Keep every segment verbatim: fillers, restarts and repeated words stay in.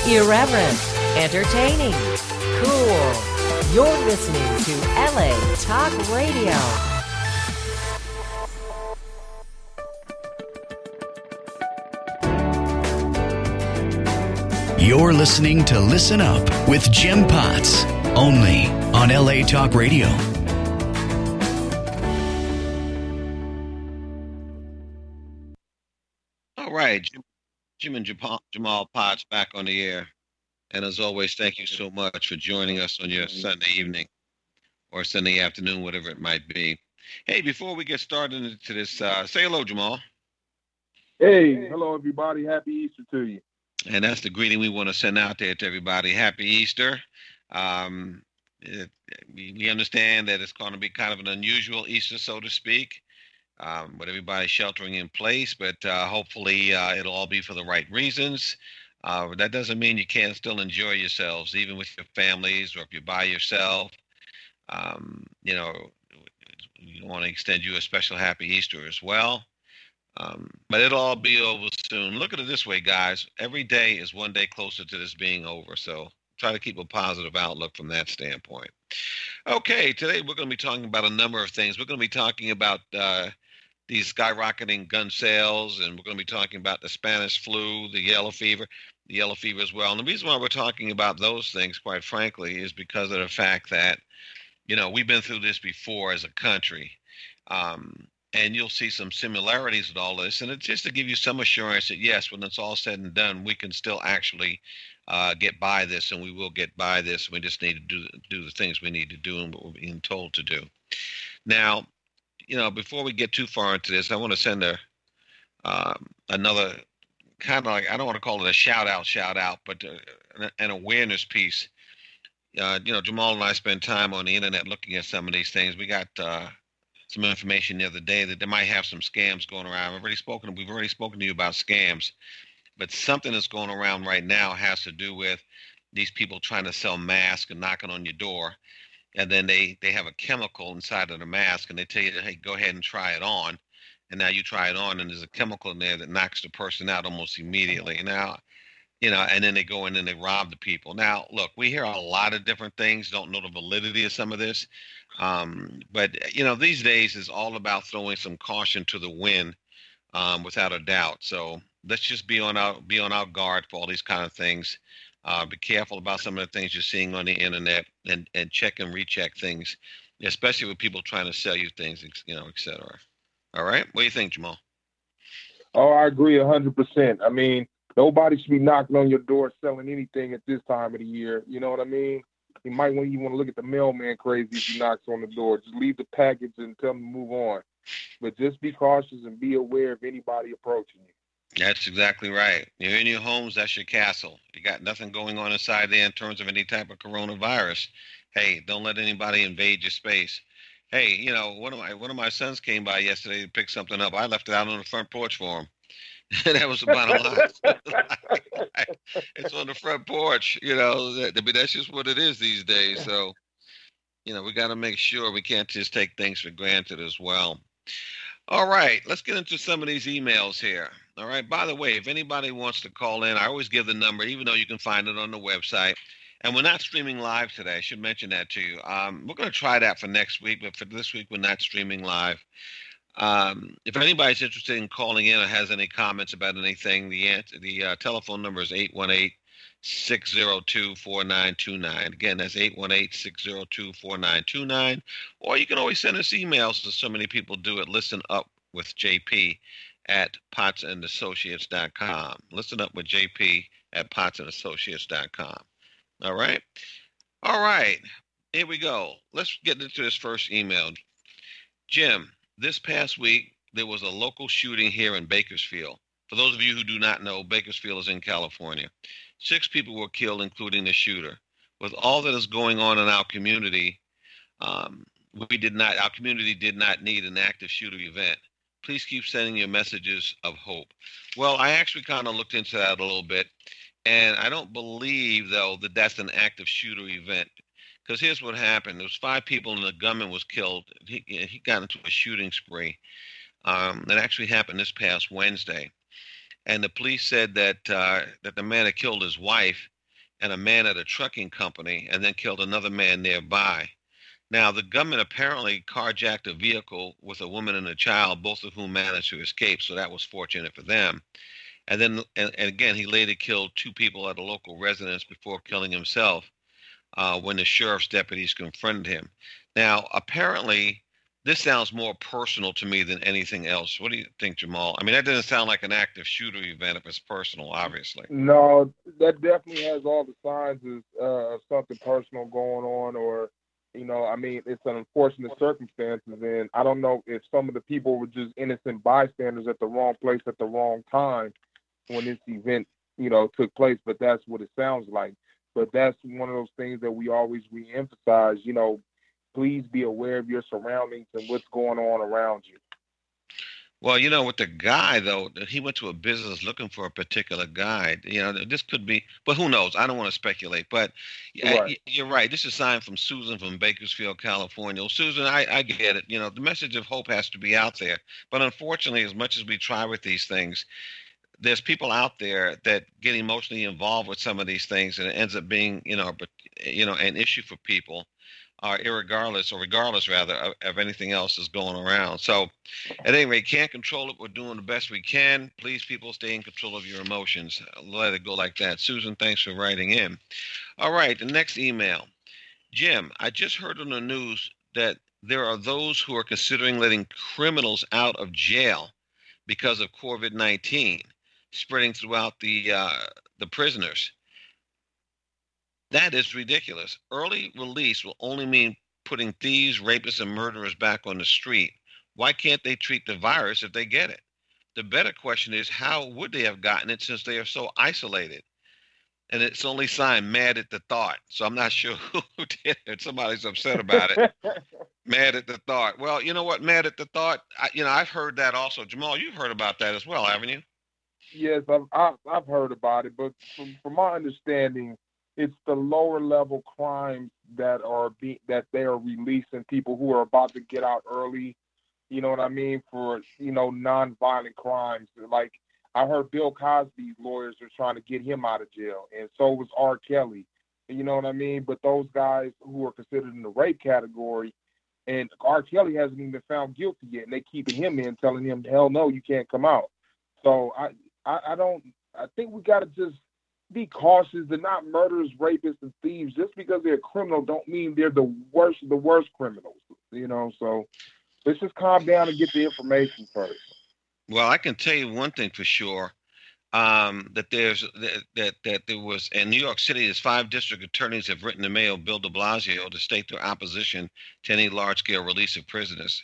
Irreverent, entertaining, cool. You're listening to L A Talk Radio. You're listening to Listen Up with Jim Potts, only on L A Talk Radio. All right, Jim, Jim and Jamal, Jamal Potts back on the air. And as always, thank you so much for joining us on your Sunday evening or Sunday afternoon, whatever it might be. Hey, before we get started into this, uh, say hello, Jamal. Hey, hello, everybody. Happy Easter to you. And that's the greeting we want to send out there to everybody. Happy Easter. Um, it, we, we understand that it's going to be kind of an unusual Easter, so to speak, um, with everybody sheltering in place, but uh, hopefully uh, it'll all be for the right reasons. Uh, that doesn't mean you can't still enjoy yourselves, even with your families or if you're by yourself. Um, you know, we want to extend you a special happy Easter as well. Um, but it'll all be over soon. Look at it this way, guys. Every day is one day closer to this being over. So try to keep a positive outlook from that standpoint. Okay, today we're going to be talking about a number of things. We're going to be talking about uh, these skyrocketing gun sales, and we're going to be talking about the Spanish flu, the yellow fever, the yellow fever as well. And the reason why we're talking about those things, quite frankly, is because of the fact that, you know, we've been through this before as a country. Um, and you'll see some similarities with all this. And it's just to give you some assurance that, yes, when it's all said and done, we can still actually uh, get by this, and we will get by this. We just need to do, do the things we need to do and what we're being told to do. Now, you know, before we get too far into this, I want to send a um, another kind of like, I don't want to call it a shout out, shout out, but uh, an, an awareness piece. Uh, you know, Jamal and I spend time on the internet looking at some of these things. We got uh, some information the other day that they might have some scams going around. I've already spoken. We've already spoken to you about scams, but something that's going around right now has to do with these people trying to sell masks and knocking on your door. And then they, they have a chemical inside of the mask, and they tell you, hey, go ahead and try it on. And now you try it on, and there's a chemical in there that knocks the person out almost immediately. Now, you know, and then they go in and they rob the people. Now, look, we hear a lot of different things, don't know the validity of some of this. Um, but, you know, these days is all about throwing some caution to the wind, um, without a doubt. So let's just be on our, be on our guard for all these kind of things. Uh, be careful about some of the things you're seeing on the internet, and, and check and recheck things, especially with people trying to sell you things, you know, et cetera. All right. What do you think, Jamal? Oh, I agree one hundred percent. I mean, nobody should be knocking on your door selling anything at this time of the year. You know what I mean? You might want you want to look at the mailman crazy if he knocks on the door. Just leave the package and tell him to move on. But just be cautious and be aware of anybody approaching you. That's exactly right. You're in your homes, that's your castle. You got nothing going on inside there in terms of any type of coronavirus. Hey, don't let anybody invade your space. Hey, you know, one of my one of my sons came by yesterday to pick something up. I left it out on the front porch for him. That was about a lot. It's on the front porch, you know. That, I mean, that's just what it is these days. So, you know, we got to make sure we can't just take things for granted as well. All right, let's get into some of these emails here. All right, by the way, if anybody wants to call in, I always give the number, even though you can find it on the website. And we're not streaming live today. I should mention that to you. Um, we're going to try that for next week, but for this week, we're not streaming live. Um, if anybody's interested in calling in or has any comments about anything, the answer, the uh, telephone number is eight one eight, six zero two, four nine two nine. Again, that's eight one eight, six zero two, four nine two nine. Or you can always send us emails, as so many people do, at Listen Up with J P at potts and associates dot com. Listen Up with J P at potts and associates dot com. All right? All right. Here we go. Let's get into this first email. Jim, this past week, there was a local shooting here in Bakersfield. For those of you who do not know, Bakersfield is in California. Six people were killed, including the shooter. With all that is going on in our community, um, we did not, our community did not need an active shooter event. Please keep sending your messages of hope. Well, I actually kind of looked into that a little bit, and I don't believe, though, that that's an active shooter event. Because here's what happened. There was five people, and the gunman was killed. He, he got into a shooting spree. Um, that actually happened this past Wednesday. And the police said that uh, that the man had killed his wife and a man at a trucking company, and then killed another man nearby. Now, the gunman apparently carjacked a vehicle with a woman and a child, both of whom managed to escape, so that was fortunate for them. And then, and, and again, he later killed two people at a local residence before killing himself uh, when the sheriff's deputies confronted him. Now, apparently, this sounds more personal to me than anything else. What do you think, Jamal? I mean, that doesn't sound like an active shooter event if it's personal, obviously. No, that definitely has all the signs of uh, something personal going on, or, you know, I mean, it's an unfortunate circumstances, and I don't know if some of the people were just innocent bystanders at the wrong place at the wrong time when this event, you know, took place, but that's what it sounds like. But that's one of those things that we always re-emphasize, you know, please be aware of your surroundings and what's going on around you. Well, you know, with the guy, though, he went to a business looking for a particular guide. You know, this could be, but who knows? I don't want to speculate. But right. You're right. This is a sign from Susan from Bakersfield, California. Well, Susan, I, I get it. You know, the message of hope has to be out there. But unfortunately, as much as we try with these things, there's people out there that get emotionally involved with some of these things, and it ends up being, you know, you know, an issue for people. Uh, irregardless, or regardless rather, of, of anything else that's going around. So, at any rate, can't control it. We're doing the best we can. Please, people, stay in control of your emotions. Let it go like that. Susan, thanks for writing in. All right, the next email. Jim, I just heard on the news that there are those who are considering letting criminals out of jail because of COVID nineteen spreading throughout the uh, the prisoners. That is ridiculous. Early release will only mean putting thieves, rapists, and murderers back on the street. Why can't they treat the virus if they get it? The better question is, how would they have gotten it since they are so isolated? And it's only signed mad at the thought. So I'm not sure who did it. Somebody's upset about it. Mad at the thought. Well, you know what? Mad at the thought. I, you know, I've heard that also. Jamal, you've heard about that as well, haven't you? Yes, I've, I've, I've heard about it. But from, from my understanding, it's the lower level crimes that are be, that they are releasing people who are about to get out early. You know what I mean? For, you know, non-violent crimes. Like, I heard Bill Cosby's lawyers are trying to get him out of jail, and so was R. Kelly. You know what I mean? But those guys who are considered in the rape category, and R. Kelly hasn't even been found guilty yet, and they keeping him in, telling him, hell no, you can't come out. So I, I, I don't. I think we got to just be cautious. They're not murderers, rapists, and thieves. Just because they're a criminal don't mean they're the worst of the worst criminals. You know, so let's just calm down and get the information first. Well, I can tell you one thing for sure, um, that there's that, that that there was in New York City, there's five district attorneys have written to Mayor Bill de Blasio to state their opposition to any large-scale release of prisoners.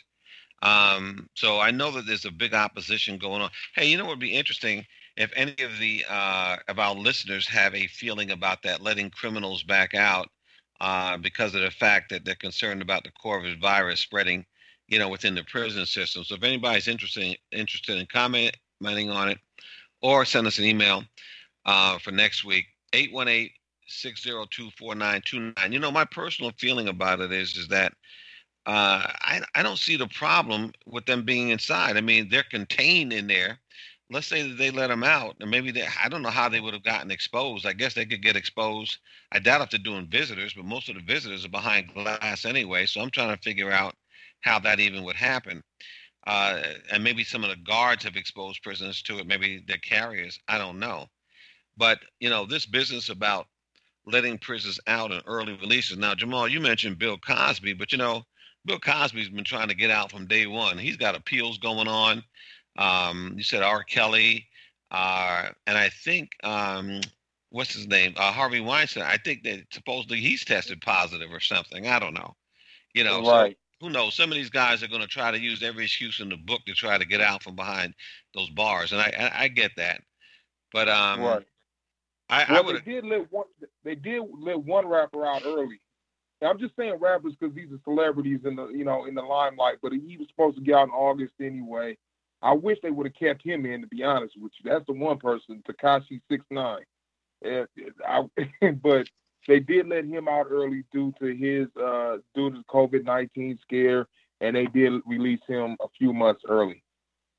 Um, so I know that there's a big opposition going on. Hey, you know what would be interesting? If any of the uh, of our listeners have a feeling about that, letting criminals back out uh, because of the fact that they're concerned about the COVID virus spreading, you know, within the prison system. So if anybody's interested interested in commenting on it, or send us an email uh, for next week, eight one eight, six zero two, four nine two nine. You know, my personal feeling about it is is that uh, I I don't see the problem with them being inside. I mean, they're contained in there. Let's say that they let them out, and maybe they, I don't know how they would have gotten exposed. I guess they could get exposed. I doubt if they're doing visitors, but most of the visitors are behind glass anyway. So I'm trying to figure out how that even would happen. Uh, and maybe some of the guards have exposed prisoners to it. Maybe they're carriers. I don't know. But, you know, this business about letting prisoners out and early releases. Now, Jamal, you mentioned Bill Cosby, but, you know, Bill Cosby's been trying to get out from day one. He's got appeals going on. Um, you said R. Kelly, uh, and I think, um, what's his name? Uh, Harvey Weinstein. I think that supposedly he's tested positive or something. I don't know. You know, right. So who knows? Some of these guys are going to try to use every excuse in the book to try to get out from behind those bars, and I, I, I get that. But um, right. I, well, I would. They did let one. They did let one rapper out early. And I'm just saying rappers because these are celebrities in the, you know, in the limelight. But he was supposed to get out in August anyway. I wish they would have kept him in, to be honest with you. That's the one person, Tekashi six nine. And I, but they did let him out early due to his uh, due to the COVID nineteen scare, and they did release him a few months early.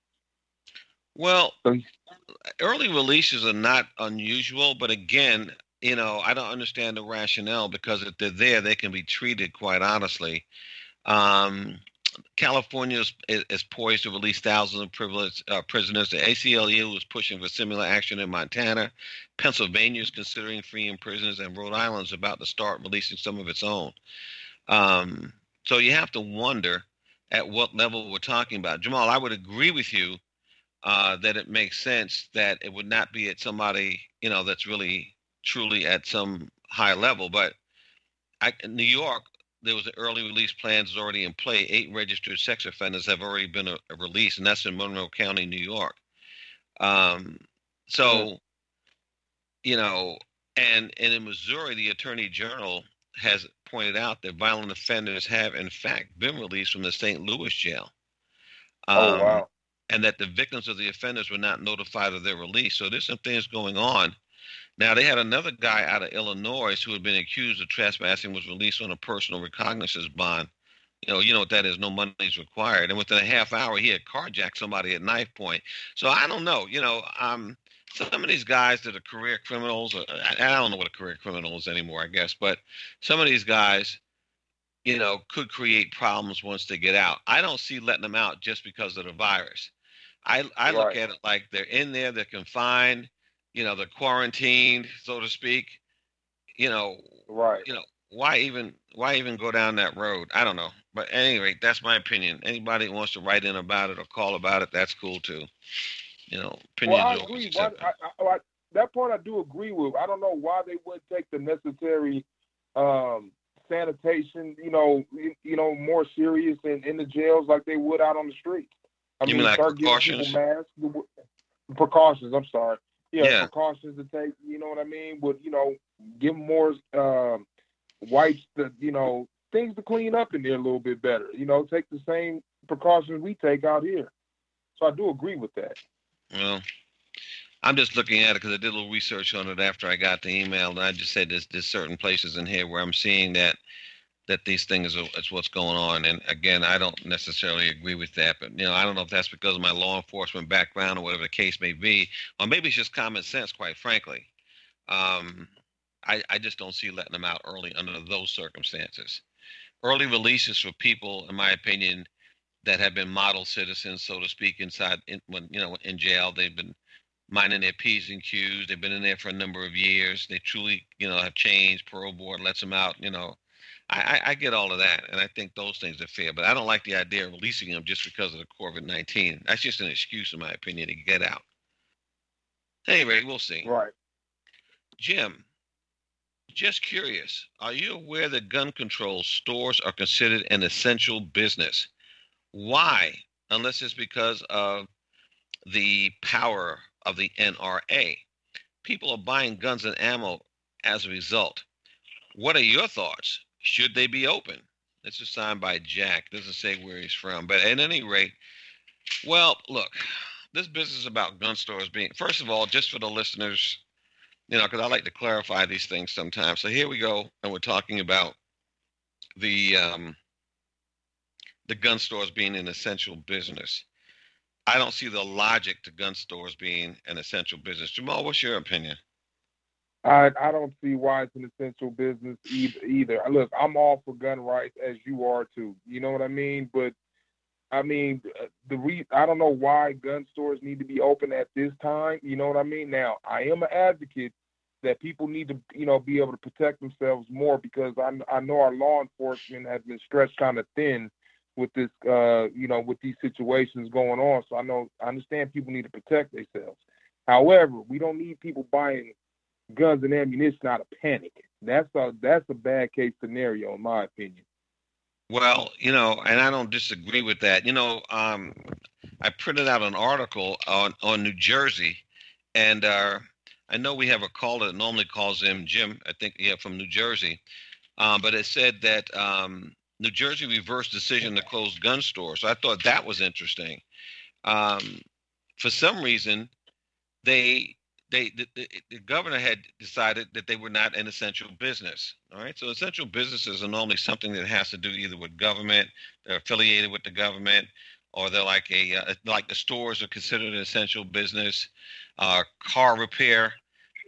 Well, so, early releases are not unusual, but again, you know, I don't understand the rationale because if they're there, they can be treated quite honestly. Um, California is, is, is poised to release thousands of privileged, uh, prisoners. The A C L U is pushing for similar action in Montana. Pennsylvania is considering freeing prisoners, and Rhode Island is about to start releasing some of its own. Um, so you have to wonder at what level we're talking about. Jamal, I would agree with you uh, that it makes sense that it would not be at somebody, you know, that's really truly at some high level. But I, in New York, there was an early release plans already in play. Eight registered sex offenders have already been a, a released, and that's in Monroe County, New York. Um, so, you know, and, and in Missouri, the Attorney General has pointed out that violent offenders have, in fact, been released from the Saint Louis jail. Um, Oh wow. And that the victims of the offenders were not notified of their release. So there's some things going on. Now, they had another guy out of Illinois who had been accused of trespassing, was released on a personal recognizance bond. You know, you know what that is. No money is required. And within a half hour, he had carjacked somebody at knife point. So I don't know. You know, um, some of these guys that are career criminals, or, I, I don't know what a career criminal is anymore, I guess. But some of these guys, you know, could create problems once they get out. I don't see letting them out just because of the virus. I, I look Right. at it like they're in there, they're confined, you know, they're quarantined, so to speak. You know, Right. you know, why even why even go down that road? I don't know. But at any rate, that's my opinion. Anybody who wants to write in about it or call about it, that's cool too. You know, Well, opinions I are always agree. Why, accepted. I, I, I, that part I do agree with. I don't know why they wouldn't take the necessary um, sanitation, you know, you, you know, more serious in, in the jails like they would out on the streets. I You mean, mean like start giving people precautions? masks, precautions. I'm sorry. Yeah, Yeah. precautions to take. You know what I mean? But you know, give 'em more um, wipes, to, you know, things to clean up in there a little bit better. You know, take the same precautions we take out here. So I do agree with that. Well, I'm just looking at it because I did a little research on it after I got the email, and I just said there's, there's certain places in here where I'm seeing that that these things are is what's going on. And again, I don't necessarily agree with that, but you know, I don't know if that's because of my law enforcement background or whatever the case may be, or maybe it's just common sense, quite frankly. Um, I, I just don't see letting them out early under those circumstances. Early releases for people, in my opinion, that have been model citizens, so to speak, inside in, when you know in jail, they've been minding their P's and Q's. They've been in there for a number of years. They truly, you know, have changed. Parole board lets them out. You know, I, I, I get all of that, and I think those things are fair. But I don't like the idea of releasing them just because of the COVID nineteen. That's just an excuse, in my opinion, to get out. Anyway, we'll see. Right. Jim, just curious, are you aware that gun control stores are considered an essential business? Why? Unless it's because of the power of the N R A. People are buying guns and ammo as a result. What are your thoughts? Should they be open? This is signed by Jack. Doesn't say where he's from. But at any rate, well, look, this business about gun stores being, first of all, just for the listeners, you know, because I like to clarify these things sometimes. So here we go, and we're talking about the um, the gun stores being an essential business. I don't see the logic to gun stores being an essential business. Jamal, what's your opinion? I I don't see why it's an essential business either. either. Look, I'm all for gun rights as you are too. You know what I mean? But I mean, uh, the re- I don't know why gun stores need to be open at this time. You know what I mean? Now, I am an advocate that people need to, you know, be able to protect themselves more because I I know our law enforcement has been stretched kind of thin with this, uh, you know, with these situations going on. So I know I understand people need to protect themselves. However, we don't need people buying guns and ammunition out of panic. That's a that's a bad case scenario, in my opinion. Well, you know, and I don't disagree with that. You know, um, I printed out an article on, on New Jersey, and uh, I know we have a caller that normally calls him Jim, I think, yeah, from New Jersey. Um, but it said that um, New Jersey reversed decision to close gun stores. So I thought that was interesting. Um, for some reason, they they the, the, the governor had decided that they were not an essential business. All right, so essential businesses are normally something that has to do either with government, they're affiliated with the government, or they're like a uh, like the stores are considered an essential business. Uh, car repair,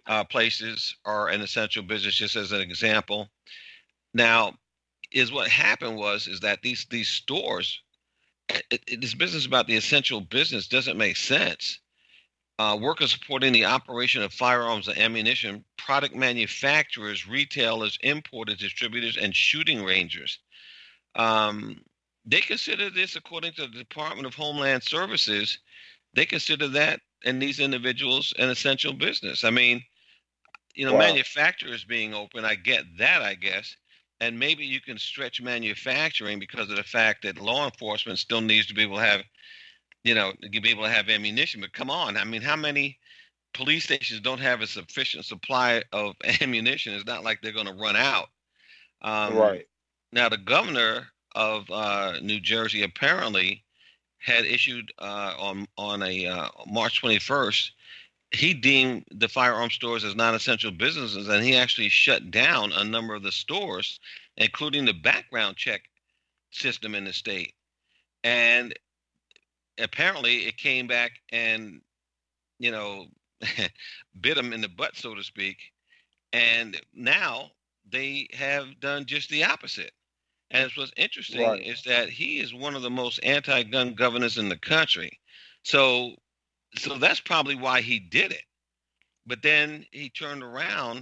uh, places are an essential business, just as an example. Now, is what happened was is that these these stores, it, it, this business about the essential business doesn't make sense. Uh, workers supporting the operation of firearms and ammunition, product manufacturers, retailers, importers, distributors, and shooting rangers. Um, they consider this, according to the Department of Homeland Services, they consider that and these individuals an essential business. I mean, you know, wow. Manufacturers being open, I get that, I guess. And maybe you can stretch manufacturing because of the fact that law enforcement still needs to be able to have, you know, to be able to have ammunition. But come on, I mean, how many police stations don't have a sufficient supply of ammunition? It's not like they're going to run out. Um, right. Now, the governor of uh, New Jersey apparently had issued uh, on on a uh, March twenty-first. He deemed the firearm stores as non-essential businesses, and he actually shut down a number of the stores, including the background check system in the state. And apparently it came back and, you know, bit them in the butt, so to speak. And now they have done just the opposite. And what's interesting right. is that he is one of the most anti-gun governors in the country. So So that's probably why he did it. But then he turned around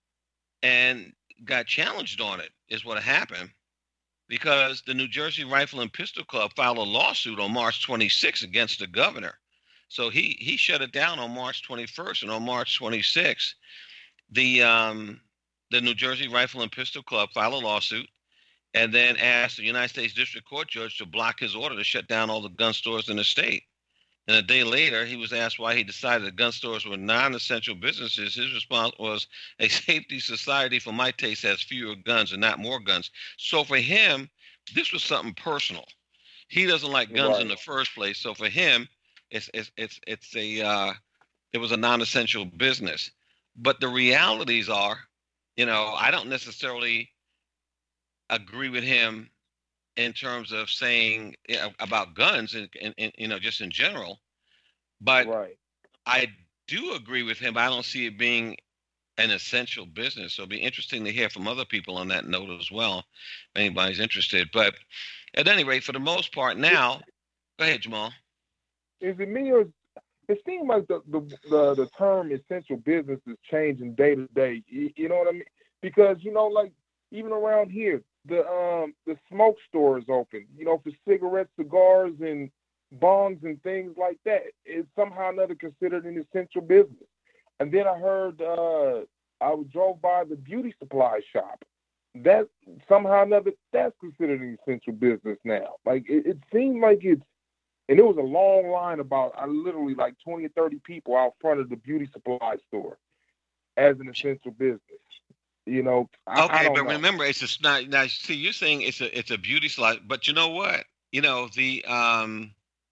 and got challenged on it, is what happened, because the New Jersey Rifle and Pistol Club filed a lawsuit on March twenty-sixth against the governor. So he he shut it down on March twenty-first, and on March twenty-sixth, the um, the New Jersey Rifle and Pistol Club filed a lawsuit and then asked the United States District Court judge to block his order to shut down all the gun stores in the state. And a day later, he was asked why he decided that gun stores were non-essential businesses. His response was, a safety society for my taste has fewer guns and not more guns. So for him, this was something personal. He doesn't like guns right. in the first place. So for him, it's it's it's it's a uh, it was a non-essential business. But the realities are, you know, I don't necessarily agree with him in terms of saying, you know, about guns and, and, and, you know, just in general. But right. I do agree with him. I don't see it being an essential business. So it'll be interesting to hear from other people on that note as well, if anybody's interested. But at any rate, for the most part now, go ahead, Jamal. Is it me, or it seems like the, the, the, the term essential business is changing day to day. You, you know what I mean? Because, you know, like even around here, the um the smoke store is open, you know, for cigarettes, cigars, and bongs and things like that. It's somehow or another considered an essential business. And then I heard uh I drove by the beauty supply shop. That somehow or another that's considered an essential business now. Like it, it seemed like it's, and it was a long line, about I literally like twenty or thirty people out front of the beauty supply store as an essential business. You know, I, okay, I don't but know. remember, it's a now, now. See, you're saying it's a it's a beauty salon, but you know what? You know the um,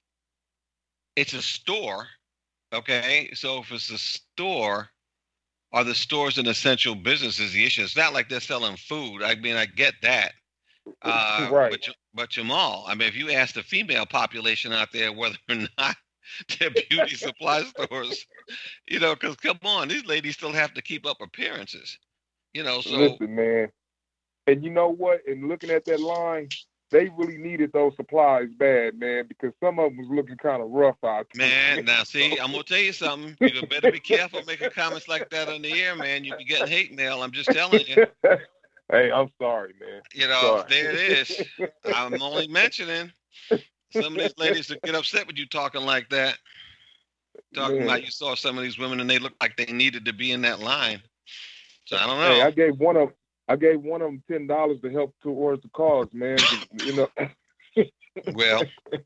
it's a store. Okay, so if it's a store, are the stores an essential business? Is the issue? It's not like they're selling food. I mean, I get that. Uh, right. But but Jamal, I mean, if you ask the female population out there whether or not they're beauty supply stores, you know, because come on, these ladies still have to keep up appearances. You know, so listen, man, and you know what? And looking at that line, they really needed those supplies bad, man, because some of them was looking kind of rough out there. Man, now see, I'm gonna tell you something. You better be careful making comments like that on the air, man. You be getting hate mail. I'm just telling you. Hey, I'm sorry, man. You know, sorry. There it is. I'm only mentioning some of these ladies that get upset with you talking like that. Talking man. About you saw some of these women and they looked like they needed to be in that line. So I don't know. Hey, I gave one of I gave one of them ten dollars to help towards the cause, man. You know. Well,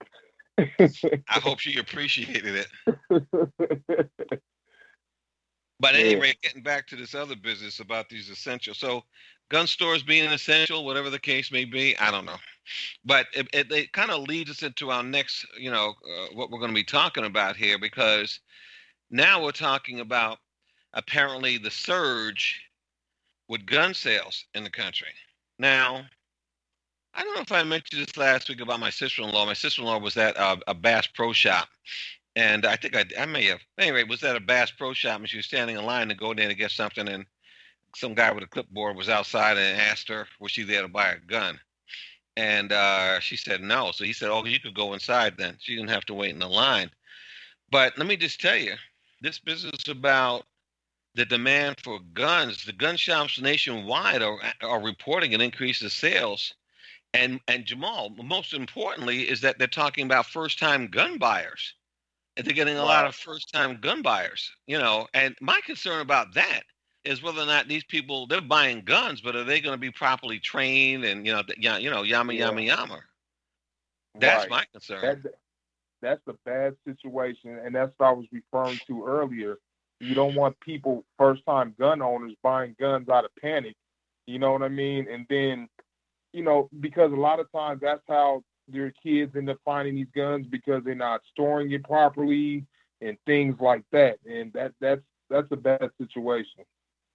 I hope she appreciated it. But anyway, yeah. Getting back to this other business about these essential. So gun stores being essential, whatever the case may be, I don't know. But it, it, it kind of leads us into our next, you know, uh, what we're going to be talking about here, because now we're talking about apparently the surge with gun sales in the country. Now, I don't know if I mentioned this last week about my sister-in-law. My sister-in-law was at uh, a Bass Pro Shop, And I think I, I may have. Anyway, it was at a Bass Pro Shop, and she was standing in line to go in there to get something, and some guy with a clipboard was outside and asked her, was she there to buy a gun? And uh, she said no. So he said, oh, you could go inside then. She didn't have to wait in the line. But let me just tell you, this business about the demand for guns, the gun shops nationwide are, are reporting an increase in sales. And, and Jamal, most importantly, is that they're talking about first-time gun buyers. And they're getting a Wow. lot of first-time gun buyers, you know. And my concern about that is whether or not these people, they're buying guns, but are they going to be properly trained and, you know, th- yeah, you know, yama, Yeah. yama, yama. That's Right. my concern. That, that's a bad situation, and that's what I was referring to earlier. You don't want people, first-time gun owners, buying guns out of panic. You know what I mean? And then, you know, because a lot of times that's how their kids end up finding these guns, because they're not storing it properly and things like that. And that that's that's a bad situation.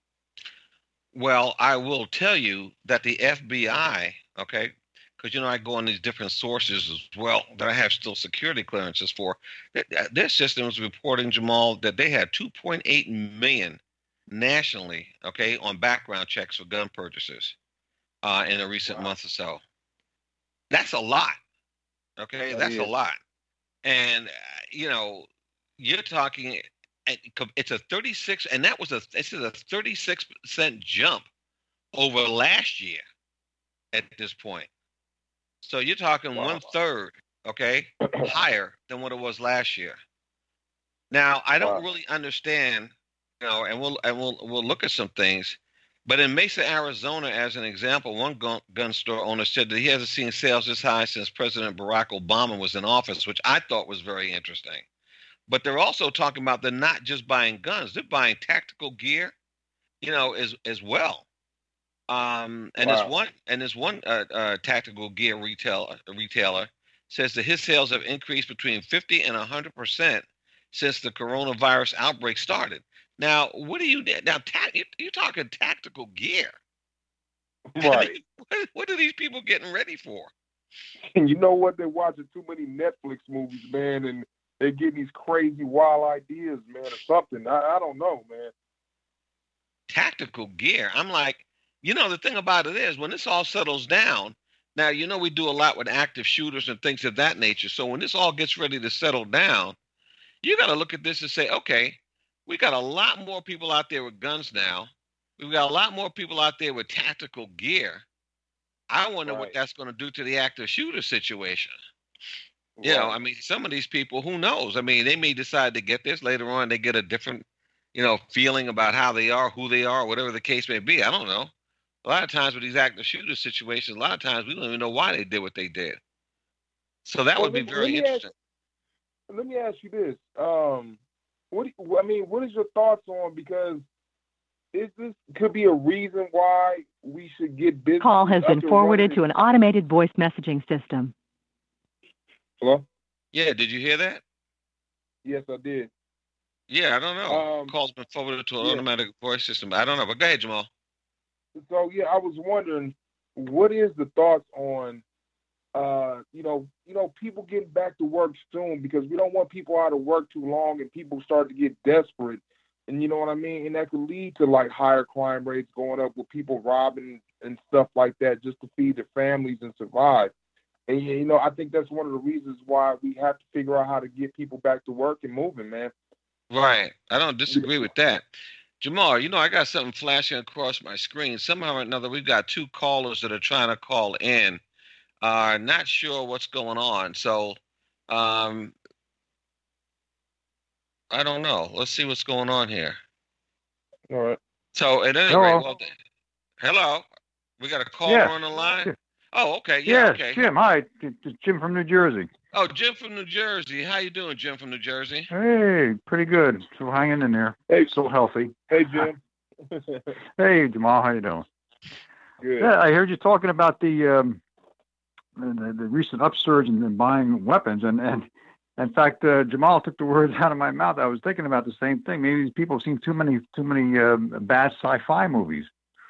Well, I will tell you that the F B I, okay, because, you know, I go on these different sources as well that I have still security clearances for. th- th- Their system is reporting, Jamal, that they had two point eight million nationally, okay, on background checks for gun purchases uh, in a recent Wow. month or so. That's a lot, okay? That That's a is. lot. And, uh, you know, you're talking, and co- it's a thirty-six, and that was a, this is a thirty-six percent jump over last year at this point. So you're talking Wow. one third, okay, higher than what it was last year. Now, I don't Wow. really understand, you know, and we'll and we'll we'll look at some things. But in Mesa, Arizona, as an example, one gun, gun store owner said that he hasn't seen sales this high since President Barack Obama was in office, which I thought was very interesting. But they're also talking about they're not just buying guns; they're buying tactical gear, you know, as as well. Um, and this Wow. one and this one uh, uh, tactical gear retail retailer says that his sales have increased between fifty and one hundred percent since the coronavirus outbreak started. Now, what do you now? Ta- you- you're talking tactical gear. I Right. mean, what, what are these people getting ready for? And you know what? They're watching too many Netflix movies, man, and they're getting these crazy, wild ideas, man, or something. I, I don't know, man. Tactical gear. I'm like, you know, the thing about it is when this all settles down, now, you know, we do a lot with active shooters and things of that nature. So when this all gets ready to settle down, you got to look at this and say, okay, we got a lot more people out there with guns now. We've got a lot more people out there with tactical gear. I wonder what Right. that's going to do to the active shooter situation. You know, Right. I mean, some of these people, who knows? I mean, they may decide to get this later on. They get a different, you know, feeling about how they are, who they are, whatever the case may be. I don't know. A lot of times with these active shooter situations, a lot of times we don't even know why they did what they did. So that Well, would be let, let very me ask interesting. let me ask you this. Um, what do you- I mean, what is your thoughts on, because is this could be a reason why we should get business Call has up been and forwarded running? to an automated voice messaging system. Hello? Yeah, did you hear that? Yes, I did. Yeah, I don't know. Um, Call's been forwarded to an yeah. automatic voice system. I don't know, but go ahead, Jamal. So yeah, I was wondering, what is the thoughts on, uh, you know, you know, people getting back to work soon, because we don't want people out of work too long and people start to get desperate, and you know what I mean, and that could lead to like higher crime rates going up with people robbing and stuff like that just to feed their families and survive. And you know, I think that's one of the reasons why we have to figure out how to get people back to work and moving, man. Right. I don't disagree with that. Jamal, you know, I got something flashing across my screen. Somehow or another, we've got two callers that are trying to call in. Uh, not sure what's going on. So, um, I don't know. Let's see what's going on here. All right. So, at any Hello. rate, well, th- hello. We got a caller Yes. on the line. Oh, okay. Yeah. Yes, Okay. Jim. Hi, it's it's Jim from New Jersey. Oh, Jim from New Jersey. How you doing, Jim from New Jersey? Hey, pretty good. Still hanging in there. Hey, Still healthy. hey, Jim. Hey, Jamal, how you doing? Good. Yeah, I heard you talking about the um, the, the recent upsurge in, in buying weapons, and and in fact, uh, Jamal took the words out of my mouth. I was thinking about the same thing. Maybe these people have seen too many too many um, bad sci-fi movies.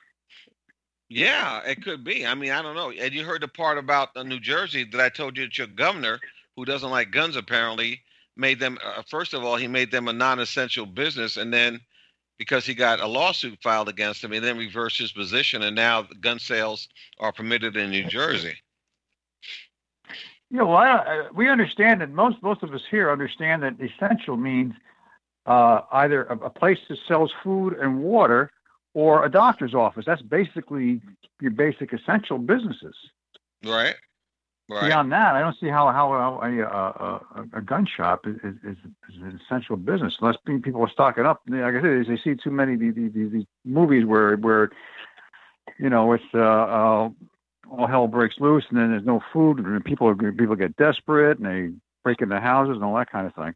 Yeah, it could be. I mean, I don't know. And you heard the part about uh, New Jersey that I told you that your governor, who doesn't like guns apparently, made them, uh, first of all, he made them a non-essential business, and then because he got a lawsuit filed against him, he then reversed his position, and now gun sales are permitted in New Jersey. You know, well, I, we understand that most most of us here understand that essential means uh, either a, a place that sells food and water or a doctor's office. That's basically your basic essential businesses. Right. Right. Beyond that, I don't see how how, how a, a, a gun shop is, is, is an essential business unless people are stocking up. Like I said, they see too many these, these, these movies where where you know it's uh, uh, all hell breaks loose and then there's no food and people people get desperate and they break into houses and all that kind of thing.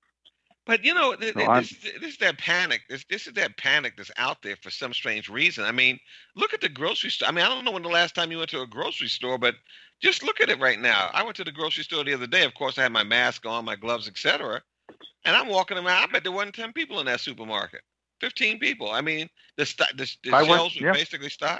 But you know, th- so this, this is that panic. This this is that panic that's out there for some strange reason. I mean, look at the grocery store. I mean, I don't know when the last time you went to a grocery store, but just look at it right now. I went to the grocery store the other day. Of course, I had my mask on, my gloves, et cetera. And I'm walking around. I bet there wasn't ten people in that supermarket. Fifteen people. I mean, the st- the, the shelves went, were yeah. basically stocked.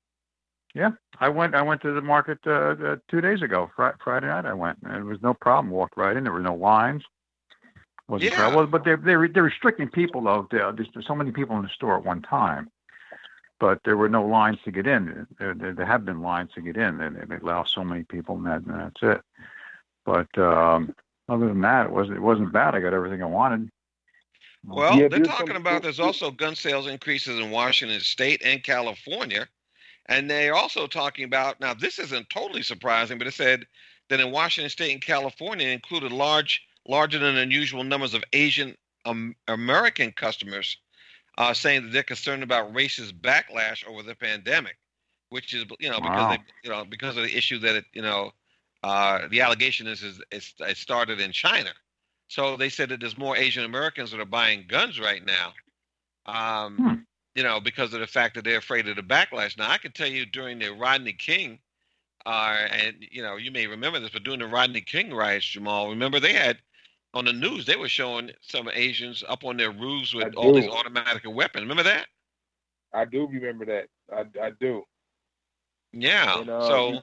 Yeah, I went. I went to the market uh, uh, two days ago. Fri- Friday night, I went. And there was no problem. Walked right in. There were no lines. Wasn't Yeah. trouble, but they're they're they're restricting people though. There- There's so many people in the store at one time, but there were no lines to get in. There, there, there have been lines to get in. They, they allow so many people, and, that, and that's it. But um, other than that, it wasn't it wasn't bad. I got everything I wanted. Well, Yeah, they're there's talking some- about there's also gun sales increases in Washington State and California. And they're also talking about, now this isn't totally surprising, but it said that in Washington State and California it included large, larger than unusual numbers of Asian um, American customers uh, saying that they're concerned about racist backlash over the pandemic, which is, you know, because Wow. they, you know, because of the issue that it, you know, uh, the allegation is, is it's, it started in China. So they said that there's more Asian Americans that are buying guns right now. Um, Hmm. You know, because of the fact that they're afraid of the backlash. Now, I can tell you during the Rodney King, uh, and, you know, you may remember this, but during the Rodney King riots, Jamal, remember they had, on the news, they were showing some Asians up on their roofs with I all these do. automatic weapons. Remember that? I do remember that. I, I do. Yeah. And, uh, so,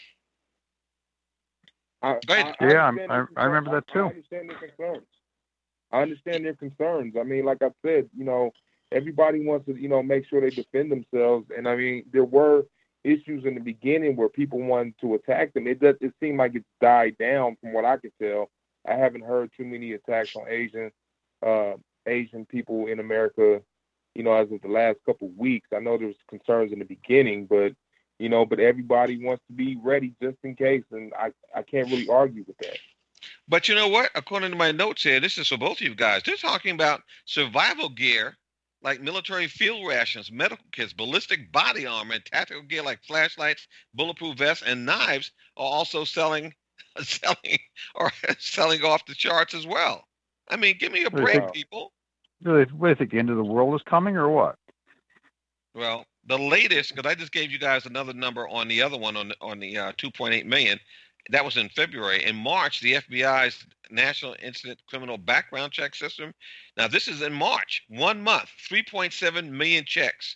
I, Go ahead. I, Yeah, understand I- their I remember that concerns. too. I understand their concerns. I understand their concerns. I mean, like I said, you know, everybody wants to, you know, make sure they defend themselves. And I mean, there were issues in the beginning where people wanted to attack them. It does. It seemed like it's died down from what I could tell. I haven't heard too many attacks on Asian, uh, Asian people in America, you know, as of the last couple of weeks. I know there was concerns in the beginning, but you know, but everybody wants to be ready just in case, and I, I can't really argue with that. but you know what? According to my notes here, this is for both of you guys. They're talking about survival gear like military field rations, medical kits, ballistic body armor, and tactical gear like flashlights, bulletproof vests, and knives are also selling, selling, or selling off the charts as well. I mean, give me a break, Wow. people. Really, what do you think? The end of the world is coming, or what? Well, the latest, because I just gave you guys another number on the other one on the, on the uh, two point eight million. That was in February. In March, the F B I's National Incident Criminal Background Check System. Now, this is in March, one month, three point seven million checks.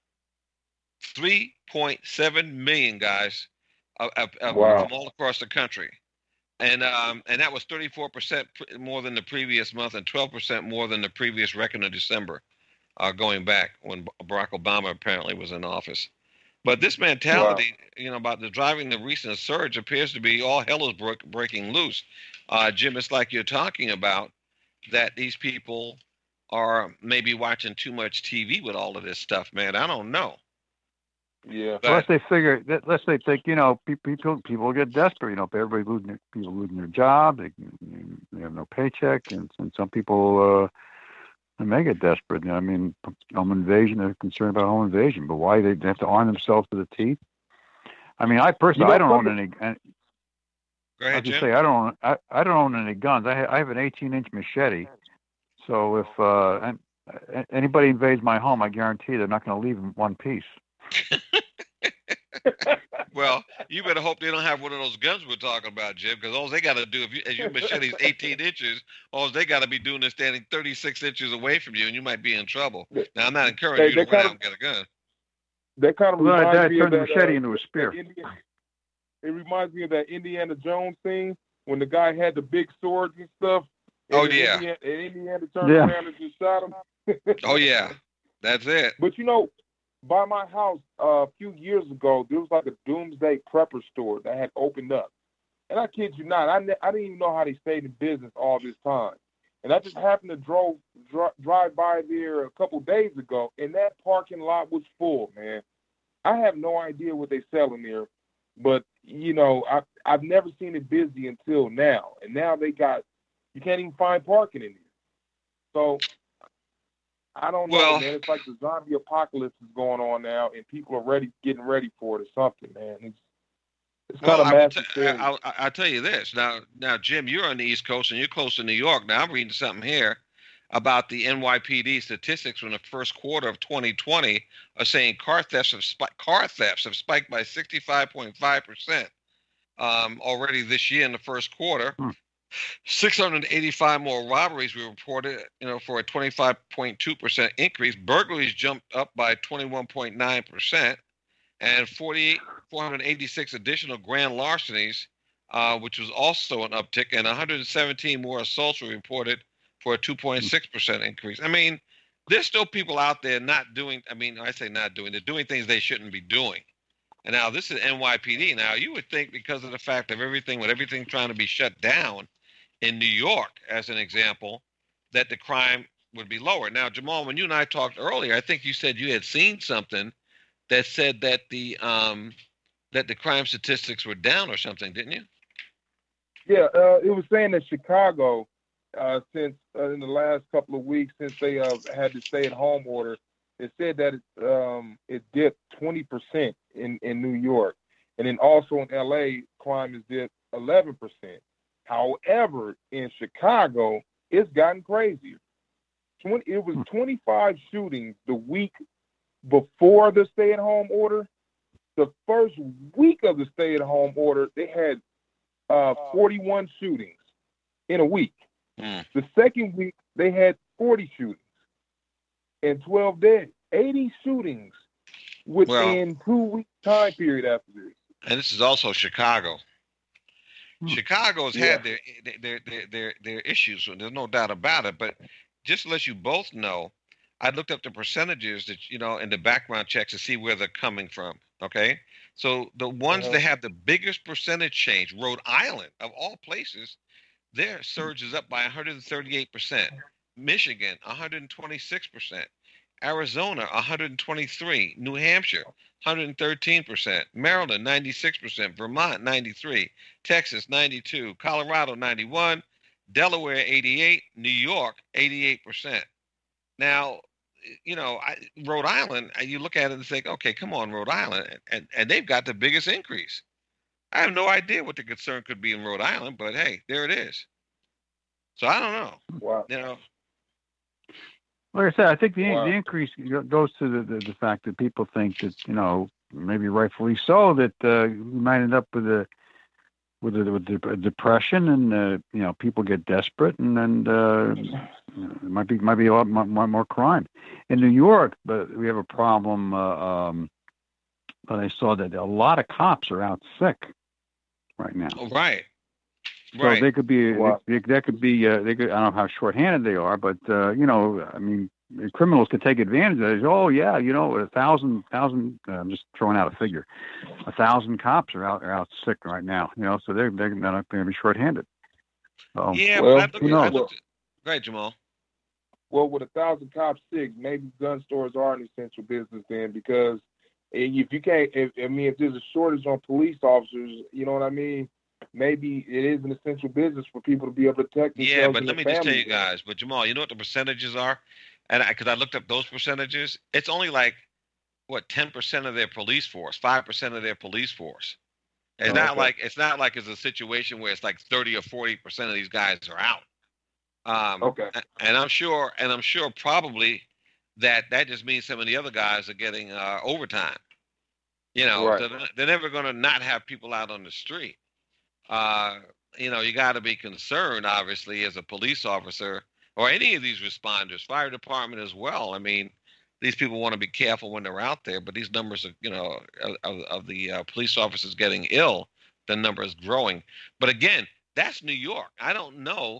three point seven million, guys, of, of, of- Wow. from all across the country. And um, and that was thirty-four percent pr- more than the previous month and twelve percent more than the previous record in December, uh, going back when B- Barack Obama apparently was in office. But this mentality, you know, about the driving the recent surge appears to be all hell is break, breaking loose. Uh, Jim, it's like you're talking about that these people are maybe watching too much T V with all of this stuff, man. I don't know. Yeah. But Unless they figure, that- unless they think, you know, pe- people people get desperate. You know, if everybody losing their, people losing their job, they, they have no paycheck, and, and some people uh, they may get desperate. You know, I mean, home invasion. They're concerned about home invasion, but why they, they have to arm themselves to the teeth? I mean, I personally, You know, I don't own some- any. I go ahead, was just Jim. say I don't own, I, I don't own any guns. I ha- I have an eighteen inch machete. So if uh, an- a- anybody invades my home, I guarantee they're not going to leave in one piece. Well, you better hope they don't have one of those guns we're talking about, Jim, because all they got to do, if you, as your machete's eighteen inches, all they got to be doing is standing thirty-six inches away from you, and you might be in trouble. Now, I'm not encouraging Hey, you to they run out kinda- and get a gun. That kind of Well, reminds that me turned of the that, machete uh, into a spear. that Indiana, it reminds me of that Indiana Jones scene when the guy had the big swords and stuff, Oh, And yeah. Indiana, and Indiana turned Yeah. around and just shot him. Oh, yeah. That's it. But you know, by my house uh, a few years ago, there was like a doomsday prepper store that had opened up. And I kid you not, I, ne- I didn't even know how they stayed in business all this time. And I just happened to drove, dri- drive by there a couple days ago, and that parking lot was full, man. I have no idea what they sell in there, but, you know, I, I've never seen it busy until now. And now they got, you can't even find parking in there. So I don't know, Well- man. It's like the zombie apocalypse is going on now, and people are ready, getting ready for it or something, man. It's, it's kind Well, of I will massive. t- I- I'll, I'll tell you this. Now, now, Jim, you're on the East Coast and you're close to New York. Now, I'm reading something here about the N Y P D statistics from the first quarter of twenty twenty are saying car thefts have spiked. Car thefts have spiked by sixty-five point five percent um, already this year in the first quarter. Hmm. six hundred eighty-five more robberies were reported, you know, for a twenty-five point two percent increase. Burglaries jumped up by twenty-one point nine percent, and forty-eight, four hundred eighty-six additional grand larcenies, uh, which was also an uptick, and one hundred seventeen more assaults were reported for a two point six percent increase. I mean, there's still people out there not doing, I mean, I say not doing, they're doing things they shouldn't be doing. And now this is N Y P D. Now, you would think because of the fact of everything, with everything trying to be shut down in New York, as an example, that the crime would be lower. Now, Jamal, when you and I talked earlier, I think you said you had seen something that said that the um, that the crime statistics were down or something, didn't you? Yeah, uh, it was saying that Chicago, uh, since uh, in the last couple of weeks, since they uh, had the stay-at-home order, it said that it, um, it dipped twenty percent in, in New York. And then also in L A, crime has dipped eleven percent. However, in Chicago, it's gotten crazier. twenty, it was twenty-five shootings the week before the stay-at-home order. The first week of the stay-at-home order, they had uh, forty-one shootings in a week. Mm. The second week, they had forty shootings and twelve dead. eighty shootings within two weeks time period after this. And this is also Chicago. Hmm. Chicago's Yeah. had their, their their their their issues, so there's no doubt about it. But just to let you both know, I looked up the percentages that, you know, in the background checks to see where they're coming from. Okay, so the ones Uh-huh. that have the biggest percentage change, Rhode Island of all places, their surge is up by one hundred thirty-eight percent. Michigan, one hundred twenty-six percent. Arizona, one hundred twenty-three. New Hampshire, one hundred thirteen percent. Maryland, ninety-six percent. Vermont, ninety-three. Texas, ninety-two. Colorado, ninety-one. Delaware, eighty-eight. New York, eighty-eight percent. Now, you know, I, Rhode Island, you look at it and think, okay, come on, Rhode Island, and, and they've got the biggest increase. I have no idea what the concern could be in Rhode Island, but hey, there it is. So I don't know. Wow. You know, Like I said, I think the Wow. the increase go- goes to the, the, the fact that people think that, you know, maybe rightfully so, that uh, we might end up with a with a, with a depression, and uh, you know, people get desperate, and then uh, it might be might be a lot more, more, more crime in New York. But we have a problem. Uh, um, but I saw that a lot of cops are out sick right now. oh, right. So Right. they could be, Wow. they, that could be, uh, they could, I don't know how short-handed they are, but, uh, you know, I mean, criminals could take advantage of it. Oh, yeah, you know, a thousand, thousand, uh, I'm just throwing out a figure. A thousand cops are out, are out sick right now, you know, so they're, they're not going to be short-handed. So, Yeah, Well, but I looked, who at, I knows? looked at, go ahead, Jamal. Well, with a thousand cops sick, maybe gun stores are an essential business then, because if you can't, if, I mean, if there's a shortage on police officers, you know what I mean? Maybe it is an essential business for people to be able to protect themselves. Yeah, but and let me their just tell you families. guys, but Jamal, you know what the percentages are? And I, because I looked up those percentages, it's only like, what, ten percent of their police force, five percent of their police force. It's Oh, not okay. like, it's not like it's a situation where it's like thirty or forty percent of these guys are out. Um, Okay. a- And I'm sure, and I'm sure probably that that just means some of the other guys are getting uh, overtime. You know, Right. so they're, they're never going to not have people out on the street. Uh, you know, you got to be concerned, obviously, as a police officer or any of these responders, fire department as well. I mean, these people want to be careful when they're out there, but these numbers are, you know, of, of the uh, police officers getting ill, the number is growing. But again, that's New York. I don't know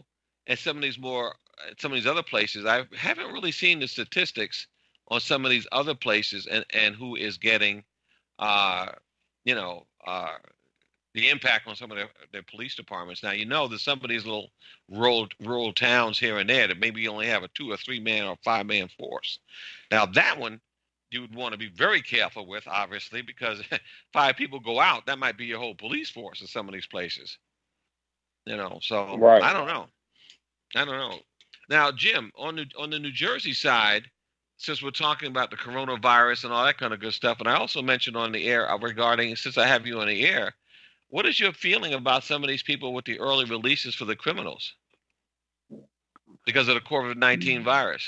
at some of these more, some of these other places, I haven't really seen the statistics on some of these other places and, and who is getting, uh, you know, uh, the impact on some of their, their police departments. Now, you know, there's some of these little rural, rural towns here and there that maybe you only have a two or three man or five man force. Now, that one you would want to be very careful with, obviously, because five people go out, that might be your whole police force in some of these places. You know, so Right. I don't know. I don't know. Now, Jim, on the on the New Jersey side, since we're talking about the coronavirus and all that kind of good stuff, and I also mentioned on the air uh, regarding, since I have you on the air, what is your feeling about some of these people with the early releases for the criminals because of the COVID nineteen virus?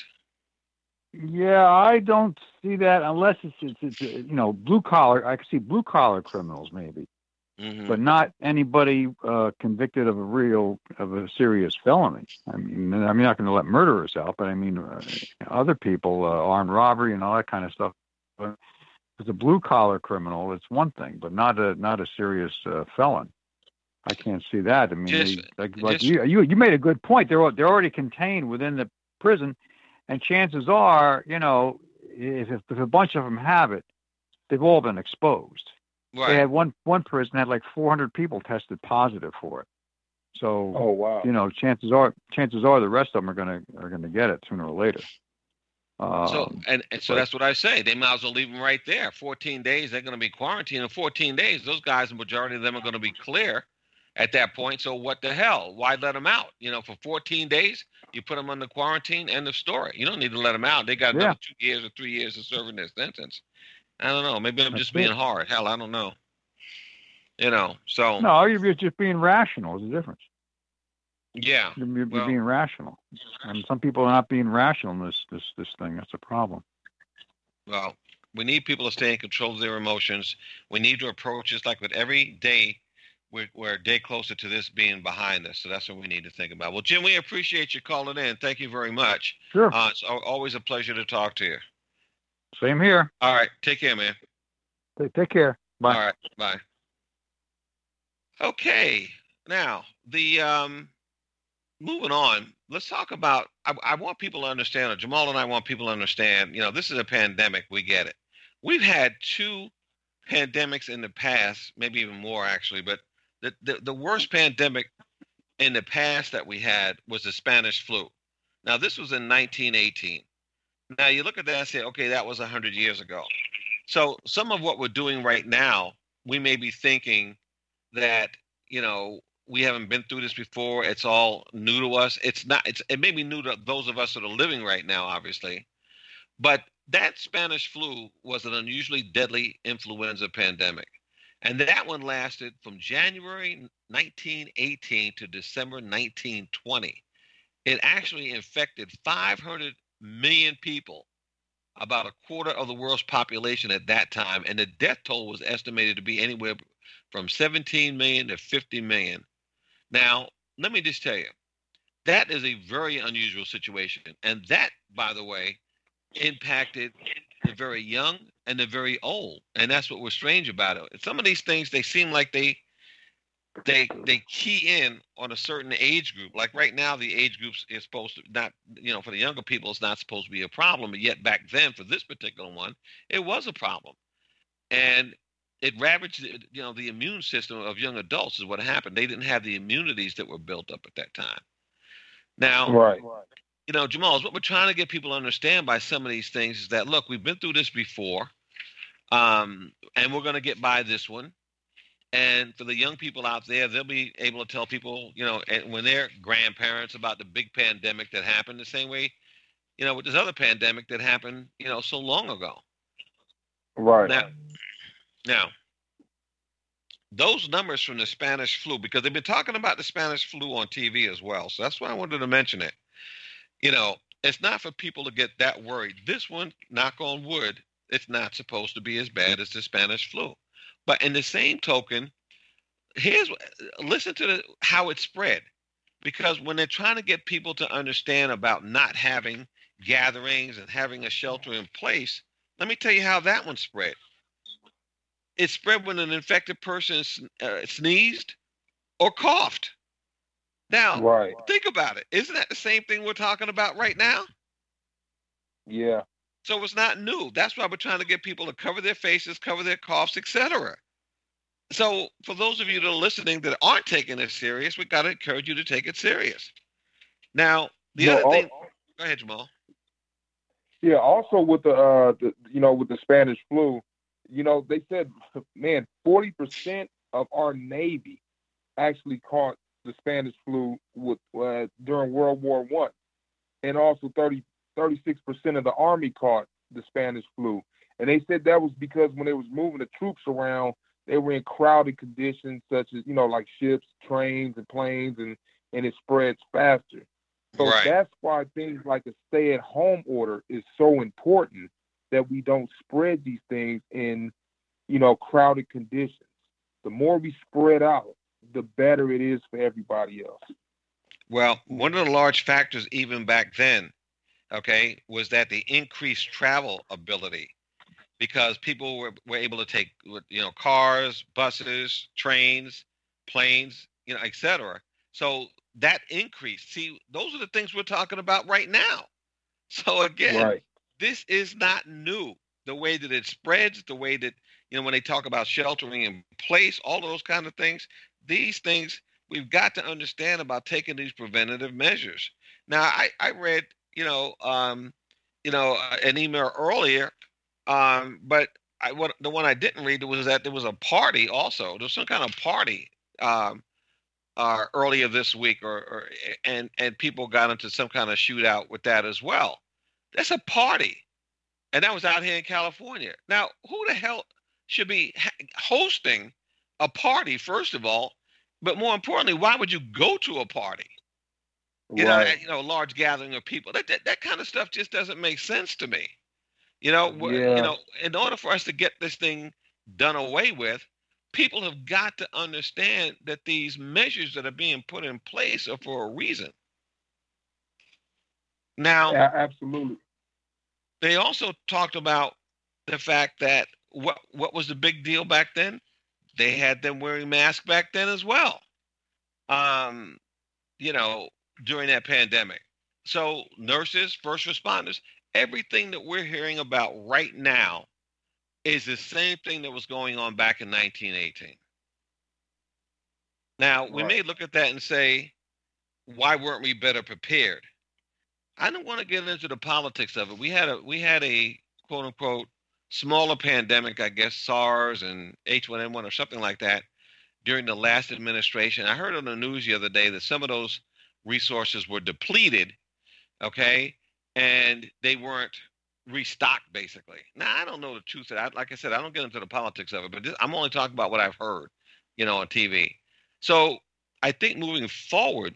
Yeah, I don't see that unless it's, it's, it's you know, blue collar. I can see blue collar criminals maybe, Mm-hmm. but not anybody uh, convicted of a real of a serious felony. I mean, I'm not going to let murderers out, but I mean, uh, other people, uh, armed robbery and all that kind of stuff. But as a blue collar criminal, it's one thing, but not a not a serious uh, felon. I can't see that. I mean, Just- they, like, like just- you, you you made a good point. They're al- they're already contained within the prison, and chances are, you know, if, if a bunch of them have it, they've all been exposed. They Right. had one one prison had like four hundred people tested positive for it. So Oh wow. you know, chances are chances are the rest of them are gonna are gonna get it sooner or later. Um, So and, and so but- that's what I say. They might as well leave them right there. fourteen days, they're going to be quarantined. In fourteen days, those guys, the majority of them are going to be clear at that point. So what the hell? Why let them out? You know, for fourteen days, you put them under quarantine. End of story. You don't need to let them out. They got Yeah. another two years or three years of serving their sentence. I don't know. Maybe I'm That's just being it. hard. Hell, I don't know. You know. So no, you're just being rational. Is the difference. yeah. You're, you're Well- being rational, and some people are not being rational in this this this thing. That's a problem. Well, we need people to stay in control of their emotions. We need to approach this like with every day, we're, we're a day closer to this being behind us. So that's what we need to think about. Well, Jim, we appreciate you calling in. Thank you very much. Sure. Uh, it's al- always a pleasure to talk to you. Same here. All right. Take care, man. Take, take care. Bye. All right. Bye. Okay. Now, the um, moving on, let's talk about, I, I want people to understand, or Jamal and I want people to understand, you know, this is a pandemic. We get it. We've had two pandemics in the past, maybe even more actually, but the, the, the worst pandemic in the past that we had was the Spanish flu. Now, this was in nineteen eighteen. Now, you look at that and say, okay, that was one hundred years ago. So some of what we're doing right now, we may be thinking that, you know, we haven't been through this before. It's all new to us. It's not, it's, it may be new to those of us that are living right now, obviously. But that Spanish flu was an unusually deadly influenza pandemic. And that one lasted from January nineteen eighteen to December nineteen twenty. It actually infected five hundred million people, about a quarter of the world's population at that time. And the death toll was estimated to be anywhere from seventeen million to fifty million. Now, let me just tell you, that is a very unusual situation. And that, by the way, impacted the very young and the very old. And that's what was strange about it. Some of these things, they seem like they they they key in on a certain age group. Like right now, the age group is supposed to not, you know, for the younger people, it's not supposed to be a problem. But yet back then, for this particular one, it was a problem. And it ravaged, you know, the immune system of young adults is what happened. They didn't have the immunities that were built up at that time. Now, Right. you know, Jamal, is what we're trying to get people to understand by some of these things is that, look, we've been through this before, um, and we're going to get by this one. And for the young people out there, they'll be able to tell people, you know, and when they're grandparents about the big pandemic that happened the same way, you know, with this other pandemic that happened, you know, so long ago. Right. Now, now, those numbers from the Spanish flu, because they've been talking about the Spanish flu on T V as well. So that's why I wanted to mention it. You know, it's not for people to get that worried. This one, knock on wood, it's not supposed to be as bad as the Spanish flu. But in the same token, here's listen to the, how it spread. Because when they're trying to get people to understand about not having gatherings and having a shelter in place, let me tell you how that one spread. It spread when an infected person uh, sneezed or coughed. Now, Right. think about it. Isn't that the same thing we're talking about right now? Yeah. So it's not new. That's why we're trying to get people to cover their faces, cover their coughs, et cetera. So for those of you that are listening that aren't taking it serious, we got to encourage you to take it serious. Now, the No, other al- thing. Go ahead, Jamal. Yeah. Also with the, uh, the, you know, with the Spanish flu, you know, they said, man, forty percent of our Navy actually caught the Spanish flu with, uh, during World War One, and also thirty, thirty-six percent of the Army caught the Spanish flu. And they said that was because when they was moving the troops around, they were in crowded conditions, such as, you know, like ships, trains, and planes, and, and it spreads faster. So Right. that's why things like a stay-at-home order is so important, that we don't spread these things in, you know, crowded conditions. The more we spread out, the better it is for everybody else. Well, one of the large factors even back then, okay, was that the increased travel ability, because people were, were able to take, you know, cars, buses, trains, planes, you know, et cetera. So that increase, see, those are the things we're talking about right now. So again, Right. this is not new. The way that it spreads, the way that, you know, when they talk about sheltering in place, all of those kind of things, these things we've got to understand about taking these preventative measures. Now, I, I read, you know, um, you know, uh, an email earlier, um, but I, what the one I didn't read was that there was a party also. There was some kind of party um, uh, earlier this week, or, or and and people got into some kind of shootout with that as well. That's a party, and that was out here in California. Now, who the hell should be ha- hosting a party, first of all? But more importantly, why would you go to a party? You know, Right. you know, a large gathering of people. That, that that kind of stuff just doesn't make sense to me. You know, wh- you Yeah. know, in order for us to get this thing done away with, people have got to understand that these measures that are being put in place are for a reason. Now, A- absolutely. they also talked about the fact that what what was the big deal back then? They had them wearing masks back then as well. Um, you know, during that pandemic. So nurses, first responders, everything that we're hearing about right now is the same thing that was going on back in nineteen eighteen. Now, we Right. may look at that and say, why weren't we better prepared? I don't want to get into the politics of it. We had a we had a quote unquote smaller pandemic, I guess SARS and H one N one or something like that during the last administration. I heard on the news the other day that some of those resources were depleted, okay, and they weren't restocked basically. Now, I don't know the truth of that. Like I said, I don't get into the politics of it, but this, I'm only talking about what I've heard, you know, on T V. So I think moving forward,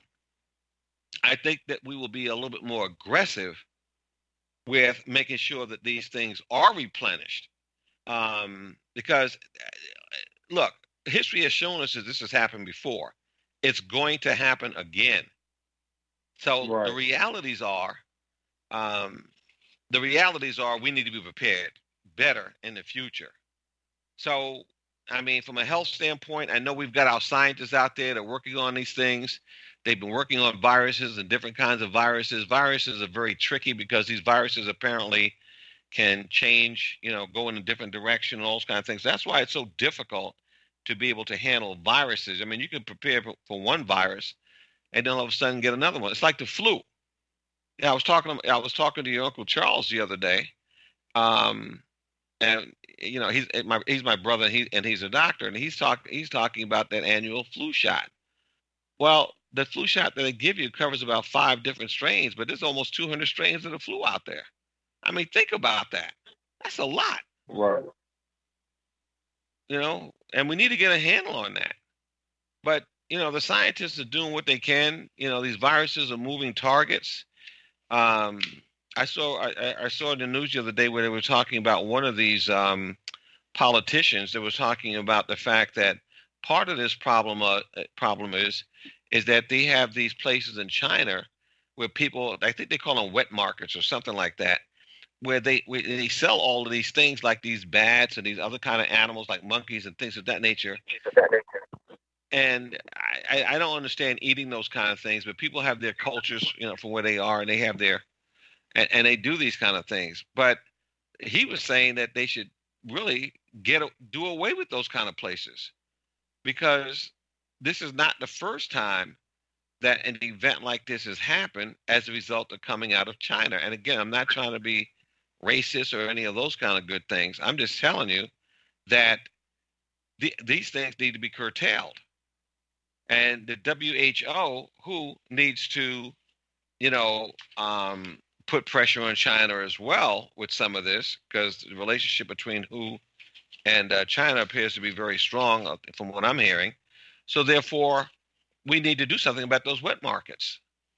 I think that we will be a little bit more aggressive with making sure that these things are replenished. Um, because, look, history has shown us that this has happened before. It's going to happen again. So Right. the realities are, um, the realities are we need to be prepared better in the future. So, I mean, from a health standpoint, I know we've got our scientists out there that are working on these things. They've been working on viruses and different kinds of viruses. Viruses are very tricky because these viruses apparently can change, you know, go in a different direction and all those kind of things. That's why it's so difficult to be able to handle viruses. I mean, you can prepare for, for one virus and then all of a sudden get another one. It's like the flu. Yeah, I was talking. I was talking to your Uncle Charles the other day, um, and you know he's my he's my brother. And he and he's a doctor, and he's talk he's talking about that annual flu shot. Well, the flu shot that they give you covers about five different strains, but there's almost two hundred strains of the flu out there. I mean, think about that. That's a lot, Right. you know, and we need to get a handle on that. But, you know, the scientists are doing what they can. You know, these viruses are moving targets. Um, I saw I, I saw in the news the other day where they were talking about one of these um, politicians that was talking about the fact that part of this problem uh, problem is is that they have these places in China where people, I think they call them wet markets or something like that, where they where they sell all of these things like these bats and these other kind of animals like monkeys and things of that nature. and I, I don't understand eating those kind of things, but people have their cultures, you know, from where they are, and they have their, and, and they do these kind of things. But he was saying that they should really get do away with those kind of places, because this is not the first time that an event like this has happened as a result of coming out of China. And again, I'm not trying to be racist or any of those kind of good things. I'm just telling you that the, these things need to be curtailed. And the W H O, who needs to, you know, um, put pressure on China as well with some of this, because the relationship between W H O and uh, China appears to be very strong uh, from what I'm hearing. So therefore, we need to do something about those wet markets.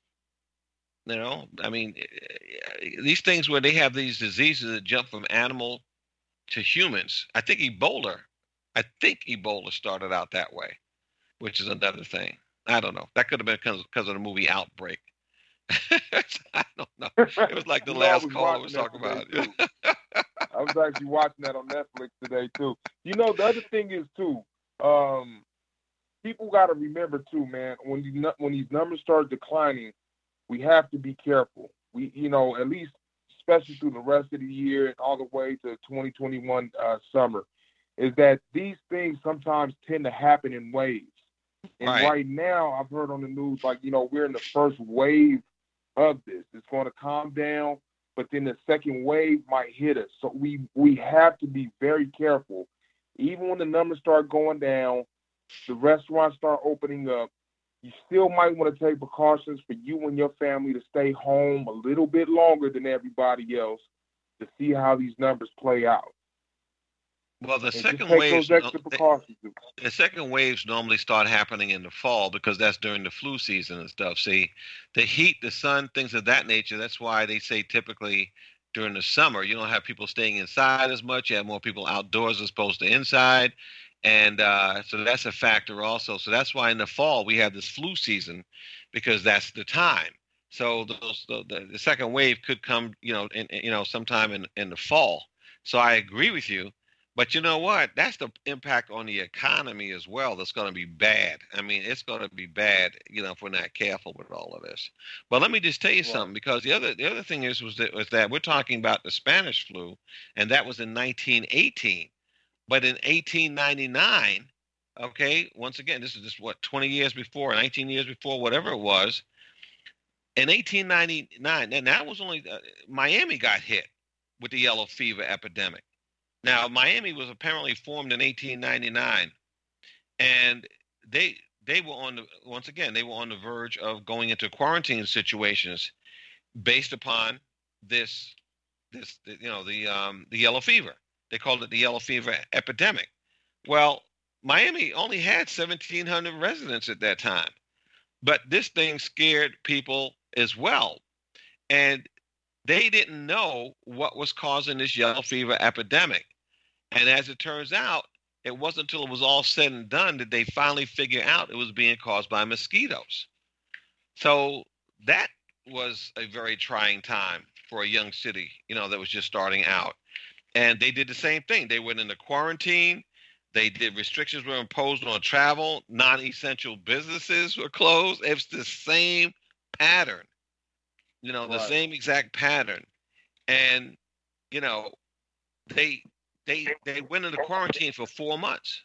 You know, I mean, these things where they have these diseases that jump from animal to humans. I think Ebola, I think Ebola started out that way, which is another thing. I don't know. That could have been because, because of the movie Outbreak. I don't know. It was like the you know, last call I was talking about. I was actually watching that on Netflix today, too. You know, the other thing is, too, um, people got to remember, too, man, when you, when these numbers start declining, we have to be careful. We, you know, at least, especially through the rest of the year and all the way to twenty twenty-one uh, summer, is that these things sometimes tend to happen in waves. And right. right now, I've heard on the news, like, you know, we're in the first wave of this. It's going to calm down, but then the second wave might hit us. So we, we have to be very careful. Even when the numbers start going down, the restaurants start opening up, you still might want to take precautions for you and your family to stay home a little bit longer than everybody else to see how these numbers play out. Well, the and second waves, the, the second waves normally start happening in the fall because that's during the flu season and stuff. See, the heat, the sun, things of that nature. That's why they say typically during the summer you don't have people staying inside as much. You have more people outdoors as opposed to inside. And uh, so that's a factor also. So that's why in the fall we have this flu season, because that's the time. So those, the, the, the second wave could come, you know, in, you know, sometime in, in the fall. So I agree with you. But you know what? That's the impact on the economy as well. That's going to be bad. I mean, it's going to be bad, you know, if we're not careful with all of this. But let me just tell you well, something, because the other the other thing is was that, was that we're talking about the Spanish flu, and that was in nineteen eighteen. But in eighteen ninety-nine, okay, once again, this is just what, twenty years before, nineteen years before, whatever it was. In eighteen ninety-nine, and that was only, uh, Miami got hit with the yellow fever epidemic. Now, Miami was apparently formed in eighteen ninety-nine, and they they were on the, once again, they were on the verge of going into quarantine situations based upon this, this, you know, the um, the yellow fever. They called it the yellow fever epidemic. Well, Miami only had seventeen hundred residents at that time, but this thing scared people as well. And they didn't know what was causing this yellow fever epidemic. And as it turns out, it wasn't until it was all said and done that they finally figured out it was being caused by mosquitoes. So that was a very trying time for a young city, you know, that was just starting out. And they did the same thing. They went into quarantine. They did restrictions were imposed on travel. Non-essential businesses were closed. It's the same pattern, you know, the right. same exact pattern. And, you know, they they they went into quarantine for four months.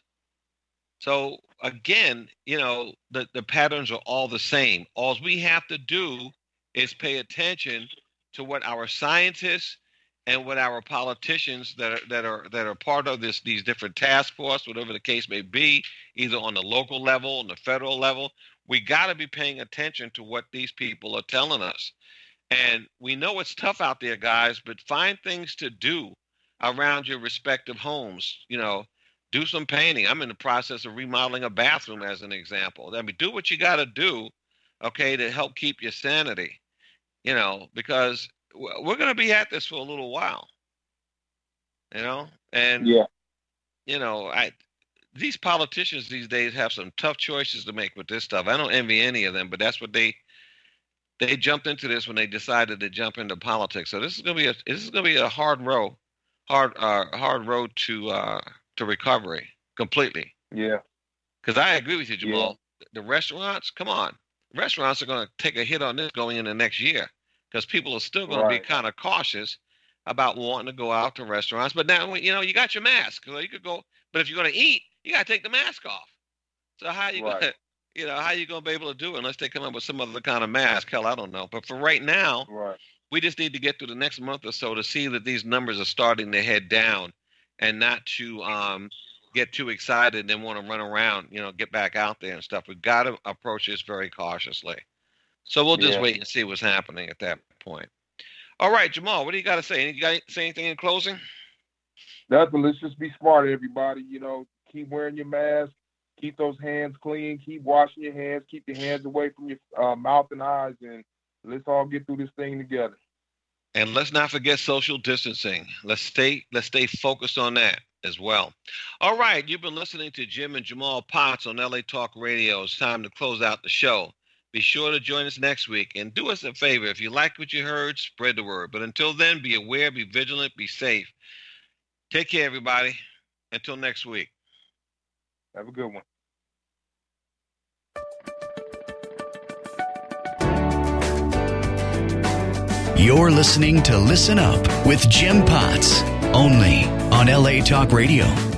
So again, you know, the, the patterns are all the same. All we have to do is pay attention to what our scientists and what our politicians that are that are that are part of this these different task force, whatever the case may be, either on the local level, on the federal level, we got to be paying attention to what these people are telling us. And we know it's tough out there, guys, but find things to do around your respective homes. You know, do some painting. I'm in the process of remodeling a bathroom, as an example. I mean, do what you got to do, okay, to help keep your sanity. You know, because we're going to be at this for a little while, you know, and, yeah. you know, I, these politicians these days have some tough choices to make with this stuff. I don't envy any of them, but that's what they, they jumped into this when they decided to jump into politics. So this is going to be a, this is going to be a hard road, hard, uh, hard road to, uh, to recovery completely. Yeah. Because I agree with you, Jamal. Yeah. The restaurants, come on. Restaurants are going to take a hit on this going into next year because people are still going right. to be kind of cautious about wanting to go out to restaurants. But now, you know, you got your mask. You could go, but if you're going to eat, you got to take the mask off. So how are you right. going to, you know, how are you going to be able to do it unless they come up with some other kind of mask? Hell, I don't know. But for right now, right. we just need to get through the next month or so to see that these numbers are starting to head down and not to um, get too excited and want to run around, you know, get back out there and stuff. We've got to approach this very cautiously. So we'll just yeah. wait and see what's happening at that point. All right, Jamal, what do you got to say? You got to say anything in closing? Nothing. Let's just be smart, everybody. You know, keep wearing your mask. Keep those hands clean. Keep washing your hands. Keep your hands away from your uh, mouth and eyes. And let's all get through this thing together. And let's not forget social distancing. Let's stay let's stay focused on that as well. All right, you've been listening to Jim and Jamal Potts on L A Talk Radio. It's time to close out the show. Be sure to join us next week. And do us a favor. If you like what you heard, spread the word. But until then, be aware, be vigilant, be safe. Take care, everybody. Until next week. Have a good one. You're listening to Listen Up with Jim Potts, only on L A Talk Radio.